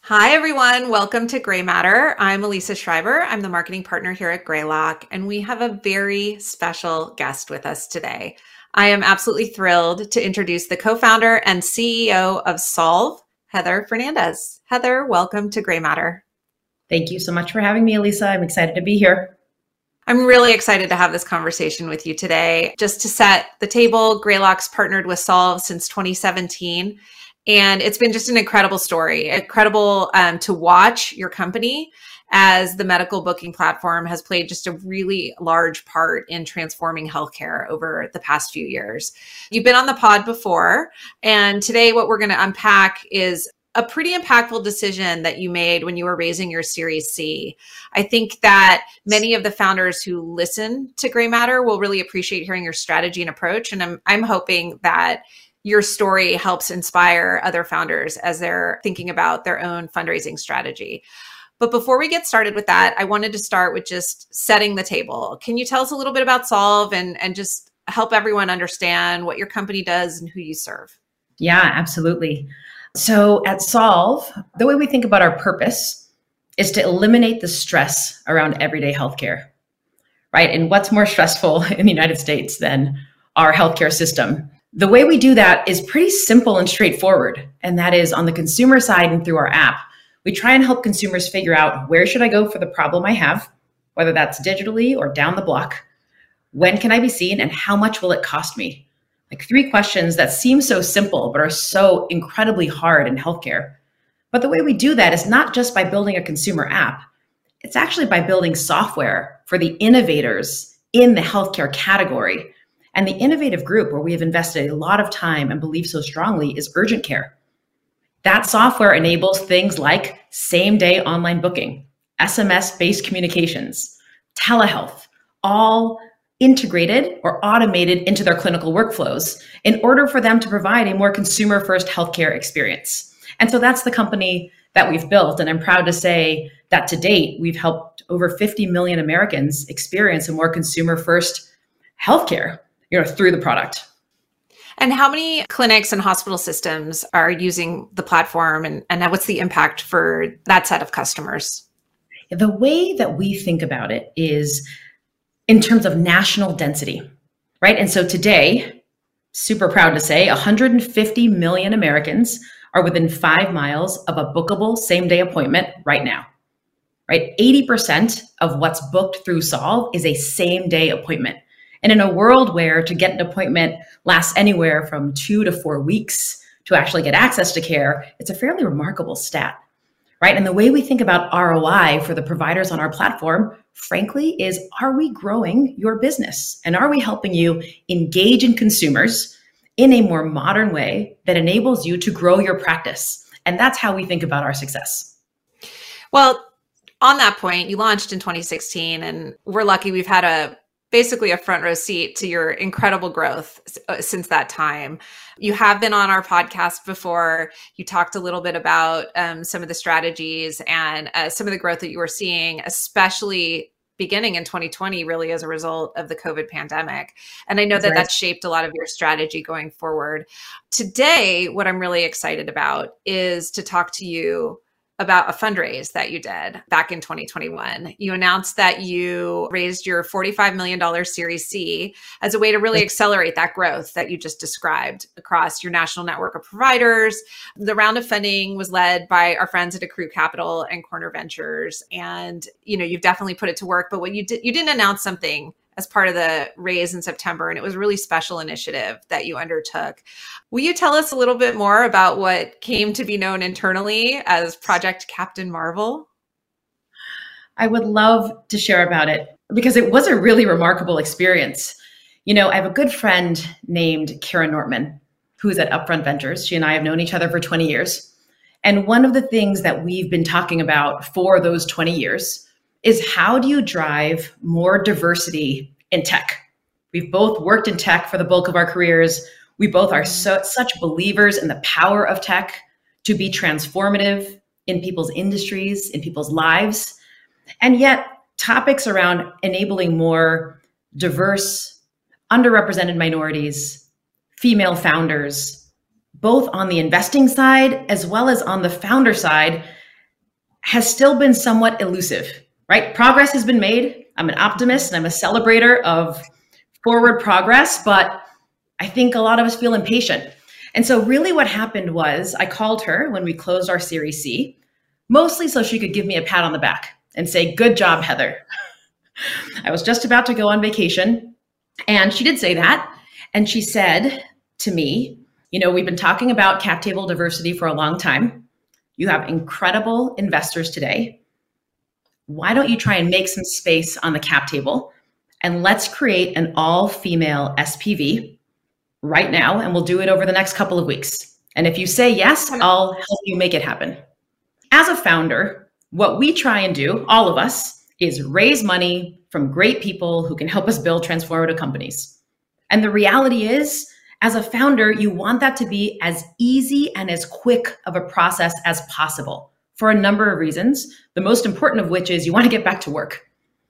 Hi, everyone. Welcome to Gray Matter. I'm Elisa Schreiber. I'm the marketing partner here at Greylock, and we have a very special guest with us today. I am absolutely thrilled to introduce the co-founder and CEO of Solve, Heather Fernandez. Heather, welcome to Gray Matter. Thank you so much for having me, Elisa. I'm excited to be here. I'm really excited to have this conversation with you today. Just to set the table, Greylock's partnered with Solve since 2017. And it's been just an incredible story, incredible to watch your company as the medical booking platform has played just a really large part in transforming healthcare over the past few years. You've been on the pod before, and today what we're going to unpack is a pretty impactful decision that you made when you were raising your Series C. I think that many of the founders who listen to Gray Matter will really appreciate hearing your strategy and approach. And I'm hoping that your story helps inspire other founders as they're thinking about their own fundraising strategy. But before we get started with that, I wanted to start with just setting the table. Can you tell us a little bit about Solve and just help everyone understand what your company does and who you serve? Yeah, absolutely. So at Solve, the way we think about our purpose is to eliminate the stress around everyday healthcare, right? And what's more stressful in the United States than our healthcare system? The way we do that is pretty simple and straightforward. And that is on the consumer side and through our app, we try and help consumers figure out where should I go for the problem I have, whether that's digitally or down the block, when can I be seen, and how much will it cost me? Like 3 questions that seem so simple, but are so incredibly hard in healthcare. But the way we do that is not just by building a consumer app. It's actually by building software for the innovators in the healthcare category. And the innovative group where we have invested a lot of time and believe so strongly is urgent care. That software enables things like same-day online booking, SMS-based communications, telehealth, all integrated or automated into their clinical workflows in order for them to provide a more consumer-first healthcare experience. And so that's the company that we've built. And I'm proud to say that to date, we've helped over 50 million Americans experience a more consumer-first healthcare through the product. And how many clinics and hospital systems are using the platform, and what's the impact for that set of customers? The way that we think about it is in terms of national density, right? And so today, super proud to say 150 million Americans are within 5 miles of a bookable same-day appointment right now, right? 80% of what's booked through Solve is a same-day appointment. And in a world where to get an appointment lasts anywhere from 2 to 4 weeks to actually get access to care, it's a fairly remarkable stat, right? And the way we think about ROI for the providers on our platform, frankly, is are we growing your business? And are we helping you engage in consumers in a more modern way that enables you to grow your practice? And that's how we think about our success. Well, on that point, you launched in 2016, and we're lucky we've had basically a front row seat to your incredible growth since that time. You have been on our podcast before. You talked a little bit about some of the strategies and some of the growth that you were seeing, especially beginning in 2020, really as a result of the COVID pandemic. And I know that that's shaped a lot of your strategy going forward. Today, what I'm really excited about is to talk to you about a fundraise that you did back in 2021. You announced that you raised your $45 million Series C as a way to really accelerate that growth that you just described across your national network of providers. The round of funding was led by our friends at Accrue Capital and Corner Ventures. And, you've definitely put it to work, but you didn't announce something as part of the raise in September, and it was a really special initiative that you undertook. Will you tell us a little bit more about what came to be known internally as Project Captain Marvel? I would love to share about it because it was a really remarkable experience. I have a good friend named Karen Nortman, who's at Upfront Ventures. She and I have known each other for 20 years. And one of the things that we've been talking about for those 20 years is how do you drive more diversity in tech? We've both worked in tech for the bulk of our careers. We both are such believers in the power of tech to be transformative in people's industries, in people's lives. And yet topics around enabling more diverse, underrepresented minorities, female founders, both on the investing side as well as on the founder side, has still been somewhat elusive, right? Progress has been made. I'm an optimist and I'm a celebrator of forward progress, but I think a lot of us feel impatient. And so really what happened was I called her when we closed our Series C, mostly so she could give me a pat on the back and say, good job, Heather. I was just about to go on vacation, and she did say that. And she said to me, we've been talking about cap table diversity for a long time. You have incredible investors today. Why don't you try and make some space on the cap table, and let's create an all-female SPV right now, and we'll do it over the next couple of weeks. And if you say yes, I'll help you make it happen. As a founder, what we try and do, all of us, is raise money from great people who can help us build transformative companies. And the reality is, as a founder, you want that to be as easy and as quick of a process as possible for a number of reasons, the most important of which is you want to get back to work.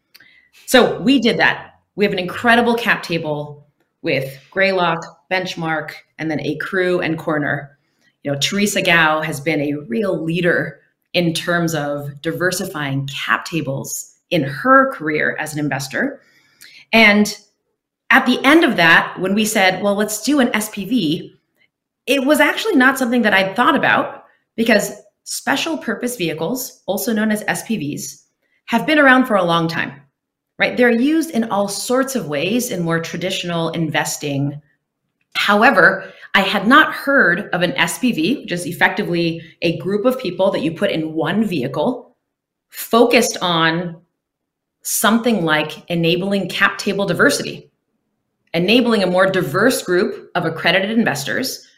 So we did that. We have an incredible cap table with Greylock, Benchmark, and then a crew and corner. Teresa Gao has been a real leader in terms of diversifying cap tables in her career as an investor. And at the end of that, when we said, well, let's do an SPV, it was actually not something that I'd thought about, because special purpose vehicles, also known as SPVs, have been around for a long time, right? They're used in all sorts of ways in more traditional investing. However, I had not heard of an SPV, which is effectively a group of people that you put in one vehicle focused on something like enabling cap table diversity, enabling a more diverse group of accredited investors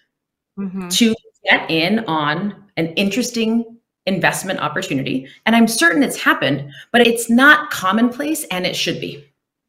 to get in on an interesting investment opportunity. And I'm certain it's happened, but it's not commonplace, and it should be.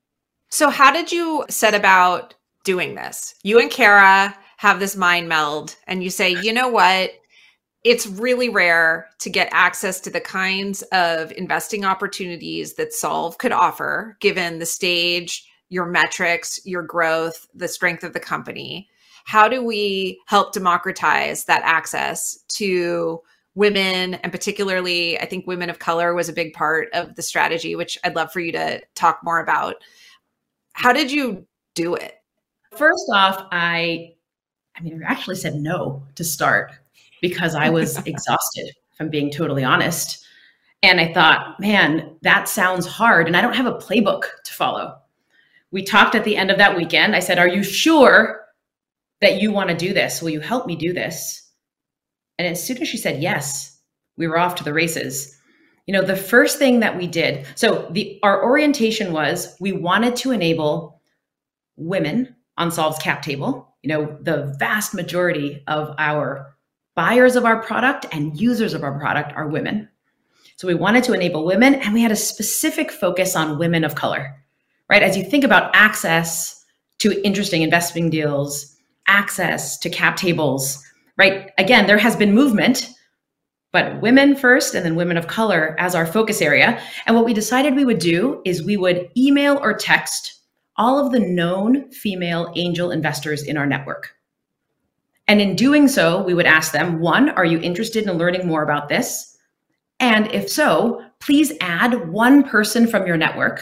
So how did you set about doing this? You and Kara have this mind meld, and you say, you know what? It's really rare to get access to the kinds of investing opportunities that Solve could offer, given the stage, your metrics, your growth, the strength of the company. How do we help democratize that access to women, and particularly, I think women of color was a big part of the strategy, which I'd love for you to talk more about. How did you do it? First off, I actually said no to start because I was exhausted, if I'm being totally honest. And I thought, man, that sounds hard, and I don't have a playbook to follow. We talked at the end of that weekend. I said, are you sure that you want to do this? Will you help me do this? And as soon as she said yes, we were off to the races. The first thing that we did, our orientation was we wanted to enable women on Solve's cap table. The vast majority of our buyers of our product and users of our product are women. So we wanted to enable women, and we had a specific focus on women of color, right? As you think about access to interesting investing deals, access to cap tables, right? Again, there has been movement, but women first and then women of color as our focus area. And what we decided we would do is we would email or text all of the known female angel investors in our network. And in doing so, we would ask them, one, are you interested in learning more about this? And if so, please add one person from your network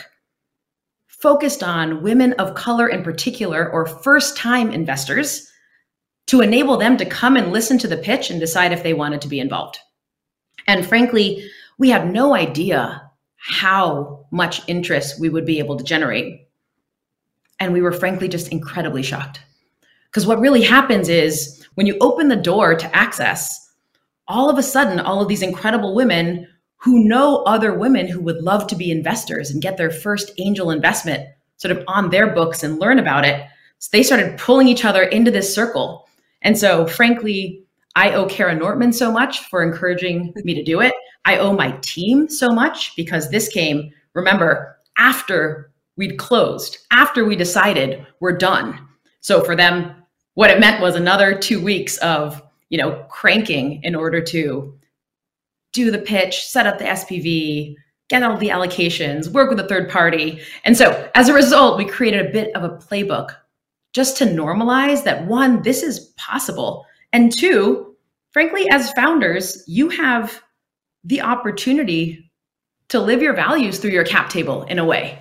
focused on women of color in particular, or first-time investors, to enable them to come and listen to the pitch and decide if they wanted to be involved. And frankly, we have no idea how much interest we would be able to generate. And we were frankly just incredibly shocked. Because what really happens is when you open the door to access, all of a sudden, all of these incredible women who know other women who would love to be investors and get their first angel investment sort of on their books and learn about it, so they started pulling each other into this circle. And so frankly, I owe Kara Nortman so much for encouraging me to do it. I owe my team so much, because this came, remember, after we'd closed, after we decided we're done. So for them, what it meant was another 2 weeks of, cranking in order to do the pitch, set up the SPV, get all the allocations, work with a third party. And so as a result, we created a bit of a playbook just to normalize that, one, this is possible. And two, frankly, as founders, you have the opportunity to live your values through your cap table in a way.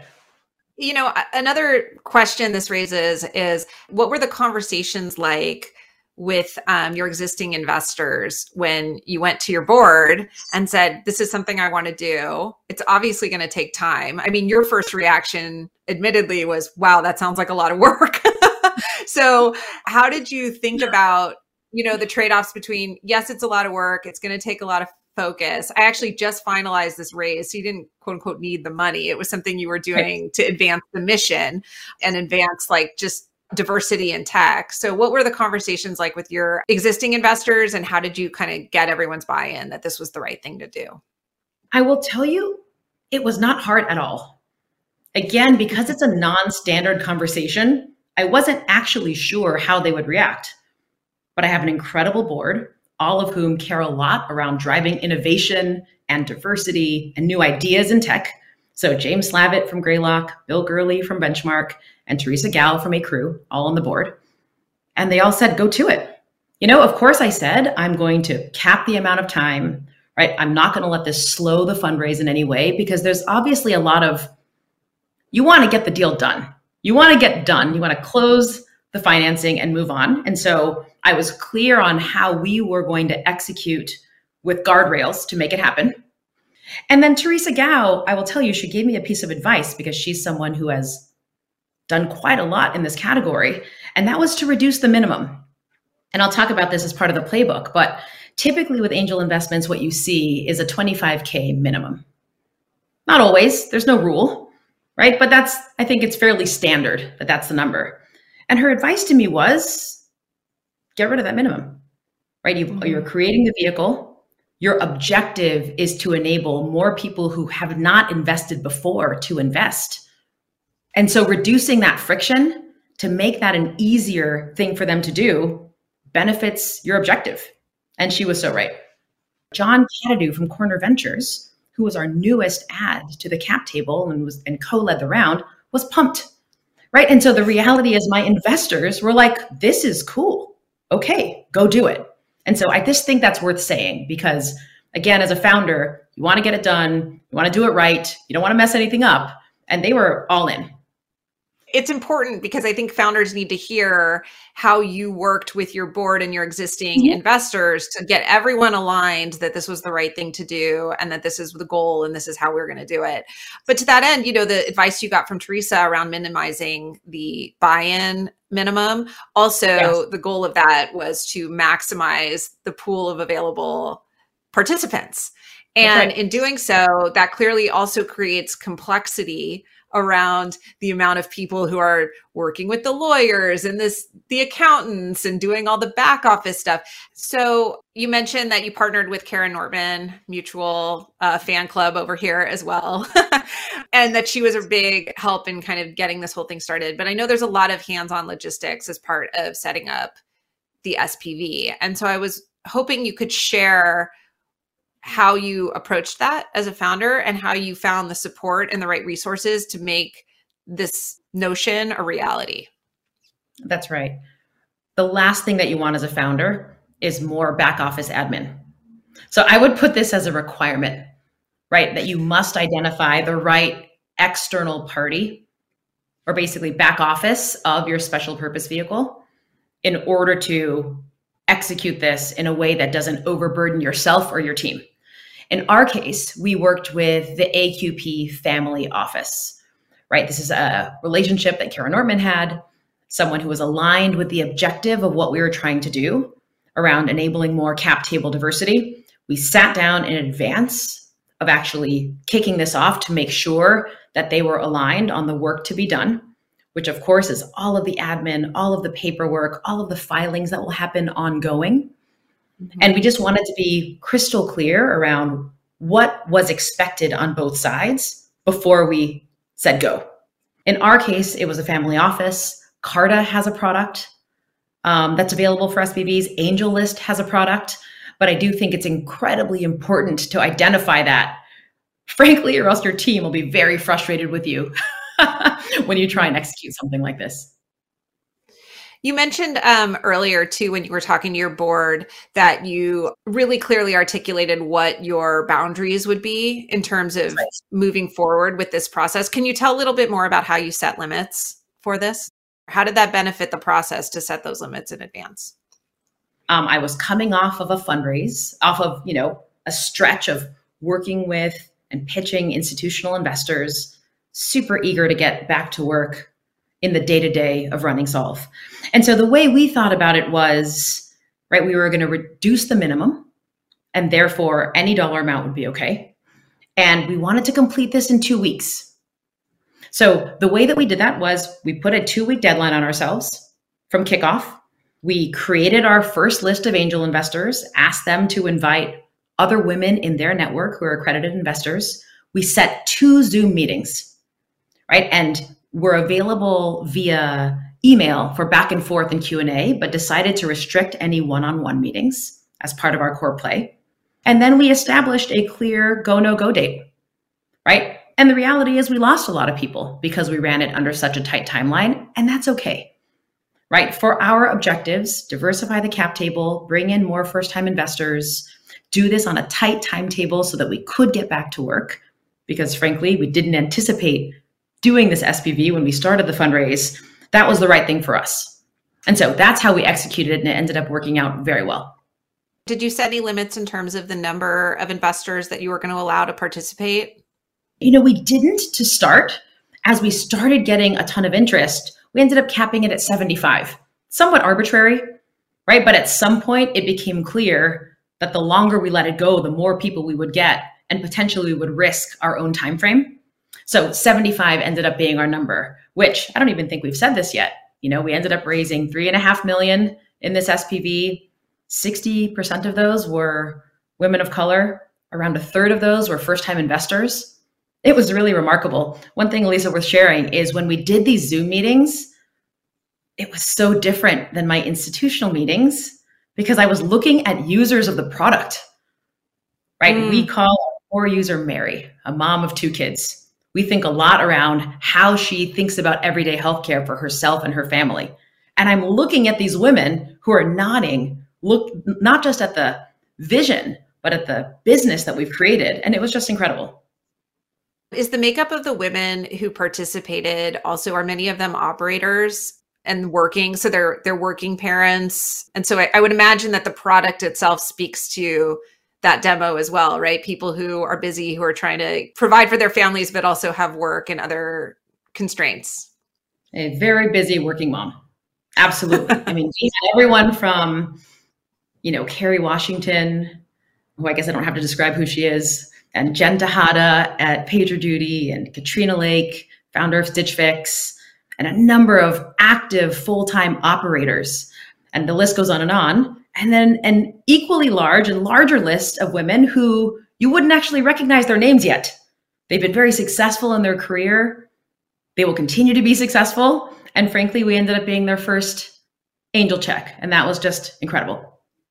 Another question this raises is, what were the conversations like with your existing investors when you went to your board and said, this is something I want to do? It's obviously going to take time. I mean, your first reaction, admittedly, was, wow, that sounds like a lot of work. So how did you think about, the trade-offs between, yes, it's a lot of work, it's going to take a lot of focus. I actually just finalized this raise, so you didn't quote unquote need the money. It was something you were doing to advance the mission and advance just diversity in tech. So what were the conversations like with your existing investors, and how did you kind of get everyone's buy-in that this was the right thing to do? I will tell you, it was not hard at all. Again, because it's a non-standard conversation, I wasn't actually sure how they would react. But I have an incredible board, all of whom care a lot around driving innovation and diversity and new ideas in tech. So James Slavitt from Greylock, Bill Gurley from Benchmark, and Teresa Gao from Acrew, all on the board. And they all said, go to it. Of course I said, I'm going to cap the amount of time, right? I'm not going to let this slow the fundraise in any way, because there's obviously a lot of, you want to get the deal done. You want to get done. You want to close the financing and move on. And so I was clear on how we were going to execute with guardrails to make it happen. And then Teresa Gao, I will tell you, she gave me a piece of advice, because she's someone who has done quite a lot in this category. And that was to reduce the minimum. And I'll talk about this as part of the playbook, but typically with angel investments, what you see is a 25K minimum. Not always, there's no rule, right? But I think it's fairly standard that that's the number. And her advice to me was, get rid of that minimum, right? You're creating the vehicle. Your objective is to enable more people who have not invested before to invest. And so reducing that friction to make that an easier thing for them to do benefits your objective. And she was so right. John Canadu from Corner Ventures, who was our newest add to the cap table and co-led the round, was pumped, right? And so the reality is my investors were like, this is cool. Okay, go do it. And so I just think that's worth saying, because again, as a founder, you want to get it done. You want to do it right. You don't want to mess anything up. And they were all in. It's important, because I think founders need to hear how you worked with your board and your existing investors to get everyone aligned that this was the right thing to do, and that this is the goal and this is how we're going to do it. But to that end, the advice you got from Teresa around minimizing the buy-in minimum, also the goal of that was to maximize the pool of available participants. And in doing so, that clearly also creates complexity around the amount of people who are working with the lawyers and the accountants and doing all the back office stuff. So you mentioned that you partnered with Karen Nortman, mutual fan club over here as well, and that she was a big help in kind of getting this whole thing started. But I know there's a lot of hands-on logistics as part of setting up the SPV. And so I was hoping you could share how you approached that as a founder and how you found the support and the right resources to make this notion a reality. That's right. The last thing that you want as a founder is more back office admin. So I would put this as a requirement, right? That you must identify the right external party, or basically back office of your special purpose vehicle, in order to execute this in a way that doesn't overburden yourself or your team. In our case, we worked with the AQP family office, right? This is a relationship that Karen Nortman had, someone who was aligned with the objective of what we were trying to do around enabling more cap table diversity. We sat down in advance of actually kicking this off to make sure that they were aligned on the work to be done, which of course is all of the admin, all of the paperwork, all of the filings that will happen ongoing. And we just wanted to be crystal clear around what was expected on both sides before we said go. In our case, it was a family office. Carta has a product that's available for SPVs. AngelList has a product. But I do think it's incredibly important to identify that, frankly, or else your team will be very frustrated with you when you try and execute something like this. You mentioned earlier too, when you were talking to your board, that you really clearly articulated what your boundaries would be in terms of moving forward with this process. Can you tell a little bit more about how you set limits for this? How did that benefit the process to set those limits in advance? I was coming off of a fundraise, off of, a stretch of working with and pitching institutional investors, super eager to get back to work in the day-to-day of running Solve. And so the way we thought about it was, right, we were going to reduce the minimum, and therefore any dollar amount would be okay. And we wanted to complete this in 2 weeks. So the way that we did that was we put a 2-week deadline on ourselves from kickoff. We created our first list of angel investors, asked them to invite other women in their network who are accredited investors. We set 2 Zoom meetings, right? And we're available via email for back and forth and Q&A, but decided to restrict any one-on-one meetings as part of our core play. And then we established a clear go, no go date, right? And the reality is we lost a lot of people because we ran it under such a tight timeline, and that's okay, right? For our objectives, diversify the cap table, bring in more first-time investors, do this on a tight timetable so that we could get back to work, because frankly, we didn't anticipate doing this SPV when we started the fundraise. That was the right thing for us. And so that's how we executed it, and it ended up working out very well. Did you set any limits in terms of the number of investors that you were going to allow to participate? We didn't to start. As we started getting a ton of interest, we ended up capping it at 75. Somewhat arbitrary, right? But at some point, it became clear that the longer we let it go, the more people we would get, and potentially we would risk our own time frame. So 75 ended up being our number, which I don't even think we've said this yet. We ended up raising $3.5 million in this SPV. 60% of those were women of color. Around a third of those were first-time investors. It was really remarkable. One thing, Elisa, worth sharing is when we did these Zoom meetings, it was so different than my institutional meetings because I was looking at users of the product, right? We call our core user Mary, a mom of 2 kids. We think a lot around how she thinks about everyday healthcare for herself and her family. And I'm looking at these women who are nodding, look not just at the vision, but at the business that we've created. And it was just incredible. Is the makeup of the women who participated also, are many of them operators and working? So they're working parents. And so I would imagine that the product itself speaks to that demo as well, right? People who are busy, who are trying to provide for their families, but also have work and other constraints. A very busy working mom. Absolutely. I mean, everyone from, Kerry Washington, who I guess I don't have to describe who she is, and Jen Tejada at PagerDuty, and Katrina Lake, founder of Stitch Fix, and a number of active full-time operators. And the list goes on. And then an equally large and larger list of women who you wouldn't actually recognize their names yet. They've been very successful in their career. They will continue to be successful. And frankly, we ended up being their first angel check. And that was just incredible.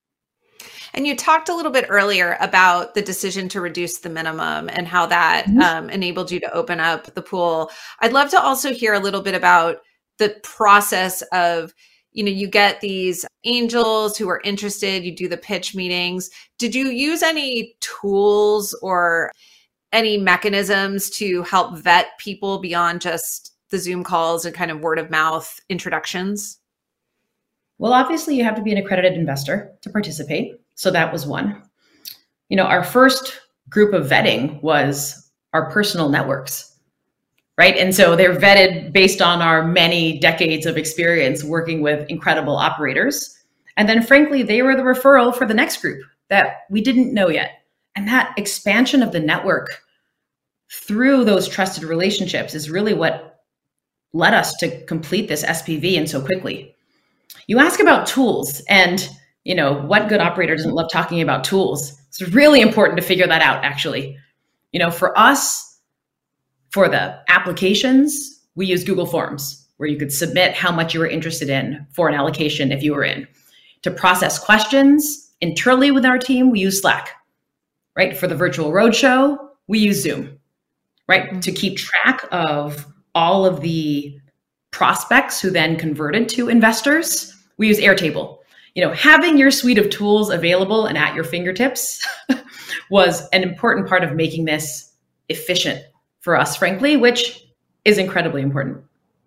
And you talked a little bit earlier about the decision to reduce the minimum and how that enabled you to open up the pool. I'd love to also hear a little bit about the process of, you get these angels who are interested, you do the pitch meetings. Did you use any tools or any mechanisms to help vet people beyond just the Zoom calls and kind of word of mouth introductions? Well, obviously you have to be an accredited investor to participate. So that was one. Our first group of vetting was our personal networks, right? And so they're vetted based on our many decades of experience working with incredible operators. And then frankly, they were the referral for the next group that we didn't know yet. And that expansion of the network through those trusted relationships is really what led us to complete this SPV and so quickly. You ask about tools, and what good operator doesn't love talking about tools? It's really important to figure that out, actually. For us, for the applications, we use Google Forms, where you could submit how much you were interested in for an allocation if you were in. To process questions internally with our team, we use Slack, right? For the virtual roadshow, we use Zoom, right? To keep track of all of the prospects who then converted to investors, we use Airtable. Having your suite of tools available and at your fingertips was an important part of making this efficient for us, frankly, which is incredibly important.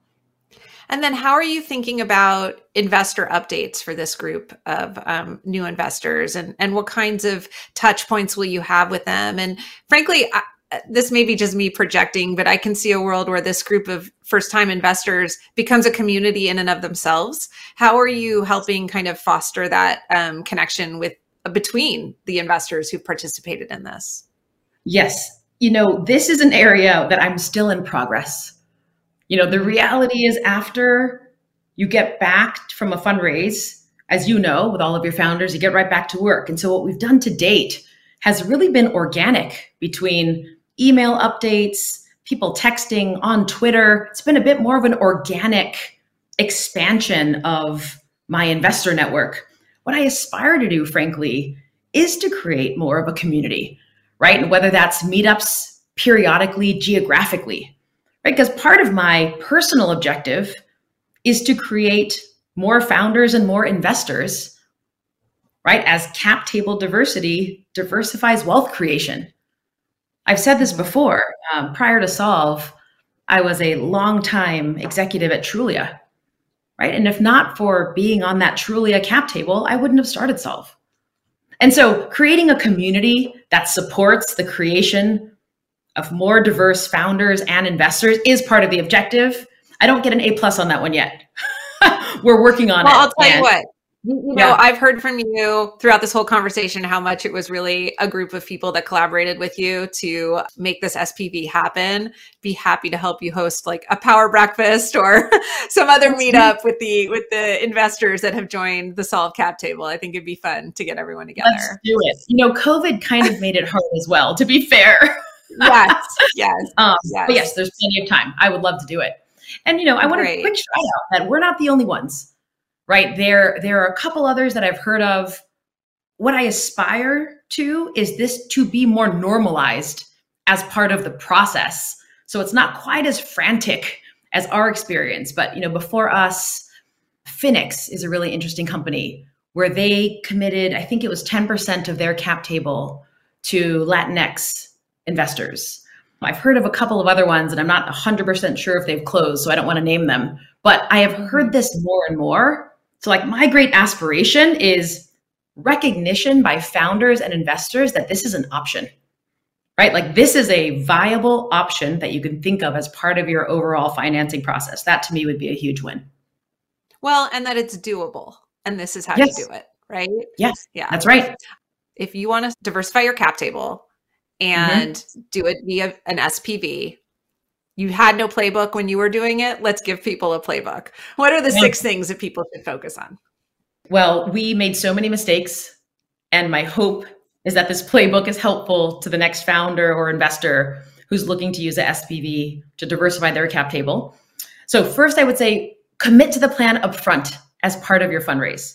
And then how are you thinking about investor updates for this group of new investors, and what kinds of touch points will you have with them? And frankly, this may be just me projecting, but I can see a world where this group of first-time investors becomes a community in and of themselves. How are you helping kind of foster that connection between the investors who participated in this? Yes. This is an area that I'm still in progress. The reality is after you get back from a fundraise, as you know, with all of your founders, you get right back to work. And so what we've done to date has really been organic between email updates, people texting on Twitter. It's been a bit more of an organic expansion of my investor network. What I aspire to do, frankly, is to create more of a community, right? And whether that's meetups periodically, geographically, right? Because part of my personal objective is to create more founders and more investors, right? As cap table diversity diversifies wealth creation. I've said this before. Prior to Solve, I was a longtime executive at Trulia, right? And if not for being on that Trulia cap table, I wouldn't have started Solve. And so creating a community that supports the creation of more diverse founders and investors is part of the objective. I don't get an A+ on that one yet. We're working on it. I'll tell you what. I've heard from you throughout this whole conversation how much it was really a group of people that collaborated with you to make this SPV happen. Be happy to help you host like a power breakfast or some other meetup with the investors that have joined the Solve cap table. I think it'd be fun to get everyone together. Let's do it. COVID kind of made it hard as well, to be fair. Yes. But yes, there's plenty of time. I would love to do it. And, I want to quick shout out that we're not the only ones. Right. There are a couple others that I've heard of. What I aspire to is this to be more normalized as part of the process. So it's not quite as frantic as our experience. But, before us, Phoenix is a really interesting company where they committed, I think it was 10% of their cap table to Latinx investors. I've heard of a couple of other ones and I'm not 100% sure if they've closed, so I don't want to name them. But I have heard this more and more. So my great aspiration is recognition by founders and investors that this is an option, right? This is a viable option that you can think of as part of your overall financing process. That to me would be a huge win. Well, and that it's doable. And this is how you do it, right? Yes. Yeah. That's right. If you want to diversify your cap table and do it via an SPV, you had no playbook when you were doing it. Let's give people a playbook. What are the 6 things that people should focus on? Well, we made so many mistakes. And my hope is that this playbook is helpful to the next founder or investor who's looking to use a SPV to diversify their cap table. So first, I would say commit to the plan upfront as part of your fundraise.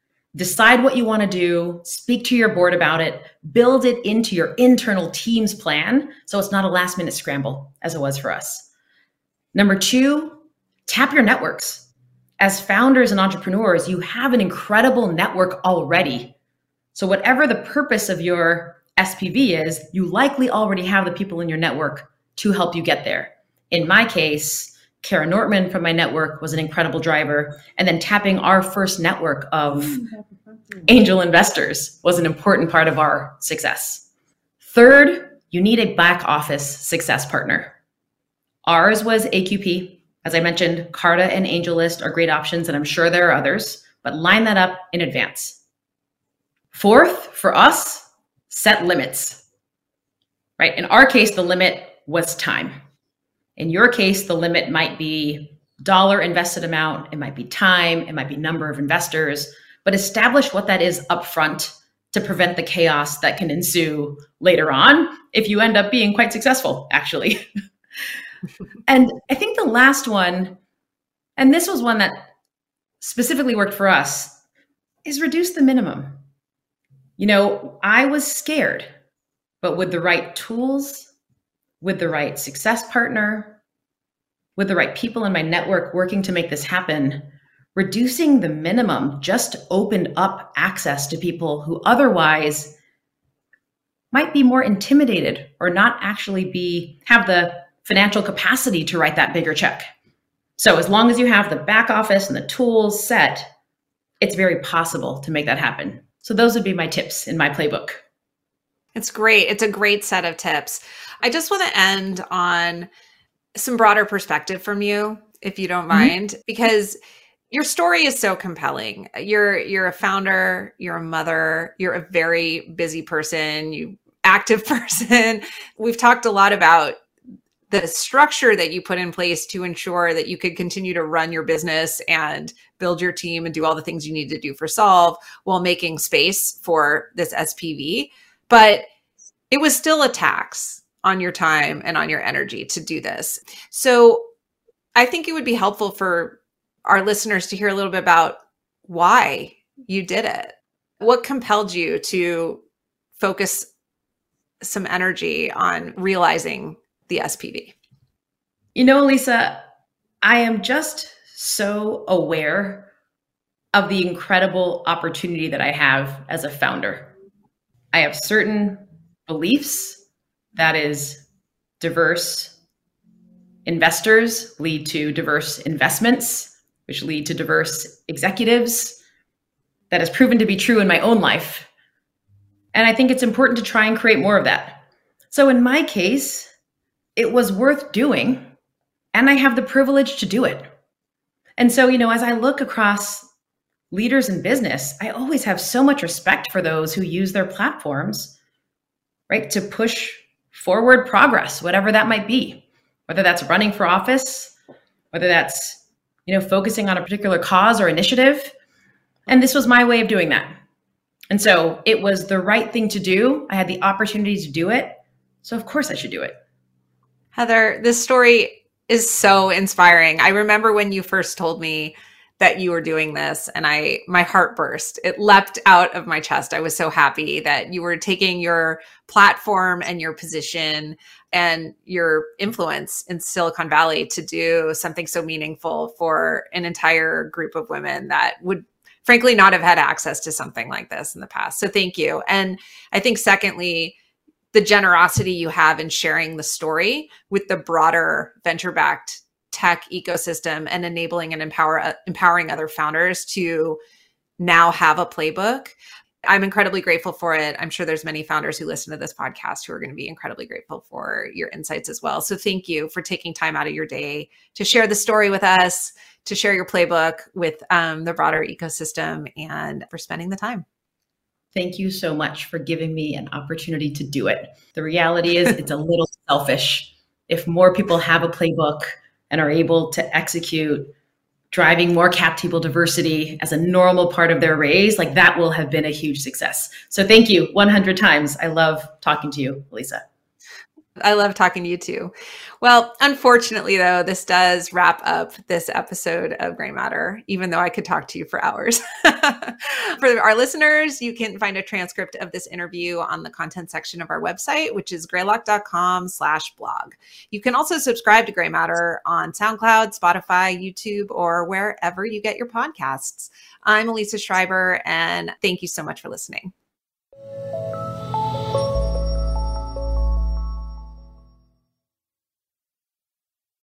Decide what you want to do, speak to your board about it, build it into your internal team's plan so it's not a last minute scramble as it was for us. Number 2, tap your networks. As founders and entrepreneurs, you have an incredible network already. So whatever the purpose of your SPV is, you likely already have the people in your network to help you get there. In my case, Kara Nortman from my network was an incredible driver. And then tapping our first network of angel investors was an important part of our success. Third, you need a back office success partner. Ours was AQP. As I mentioned, Carta and AngelList are great options, and I'm sure there are others, but line that up in advance. Fourth, for us, set limits, right? In our case, the limit was time. In your case, the limit might be dollar invested amount, it might be time, it might be number of investors, but establish what that is upfront to prevent the chaos that can ensue later on if you end up being quite successful, actually. And I think the last one, and this was one that specifically worked for us, is reduce the minimum. I was scared, but with the right tools, with the right success partner, with the right people in my network working to make this happen, reducing the minimum just opened up access to people who otherwise might be more intimidated or not actually have the financial capacity to write that bigger check. So as long as you have the back office and the tools set, it's very possible to make that happen. So those would be my tips in my playbook. It's great. It's a great set of tips. I just want to end on some broader perspective from you, if you don't mind, because your story is so compelling. You're a founder, you're a mother, you're a very busy person, active person. We've talked a lot about the structure that you put in place to ensure that you could continue to run your business and build your team and do all the things you need to do for Solve while making space for this SPV. But it was still a tax on your time and on your energy to do this. So I think it would be helpful for our listeners to hear a little bit about why you did it. What compelled you to focus some energy on realizing the SPV? Lisa, I am just so aware of the incredible opportunity that I have as a founder. I have certain beliefs that is diverse investors lead to diverse investments, which lead to diverse executives. That has proven to be true in my own life. And I think it's important to try and create more of that. So in my case, it was worth doing, and I have the privilege to do it. And so, as I look across leaders in business, I always have so much respect for those who use their platforms, right, to push forward progress, whatever that might be, whether that's running for office, whether that's, focusing on a particular cause or initiative. And this was my way of doing that. And so it was the right thing to do. I had the opportunity to do it. So of course I should do it. Heather, this story is so inspiring. I remember when you first told me that you were doing this and my heart burst. It leapt out of my chest. I was so happy that you were taking your platform and your position and your influence in Silicon Valley to do something so meaningful for an entire group of women that would frankly not have had access to something like this in the past. So thank you. And I think secondly, the generosity you have in sharing the story with the broader venture-backed tech ecosystem and enabling and empowering other founders to now have a playbook. I'm incredibly grateful for it. I'm sure there's many founders who listen to this podcast who are going to be incredibly grateful for your insights as well. So thank you for taking time out of your day to share the story with us, to share your playbook with the broader ecosystem, and for spending the time. Thank you so much for giving me an opportunity to do it. The reality is it's a little selfish. If more people have a playbook and are able to execute driving more cap table diversity as a normal part of their raise, like that will have been a huge success. So thank you 100 times. I love talking to you, Lisa. I love talking to you too. Well, unfortunately, though, this does wrap up this episode of Gray Matter, even though I could talk to you for hours. For our listeners, you can find a transcript of this interview on the content section of our website, which is greylock.com/blog. You can also subscribe to Gray Matter on SoundCloud, Spotify, YouTube, or wherever you get your podcasts. I'm Elisa Schreiber, and thank you so much for listening.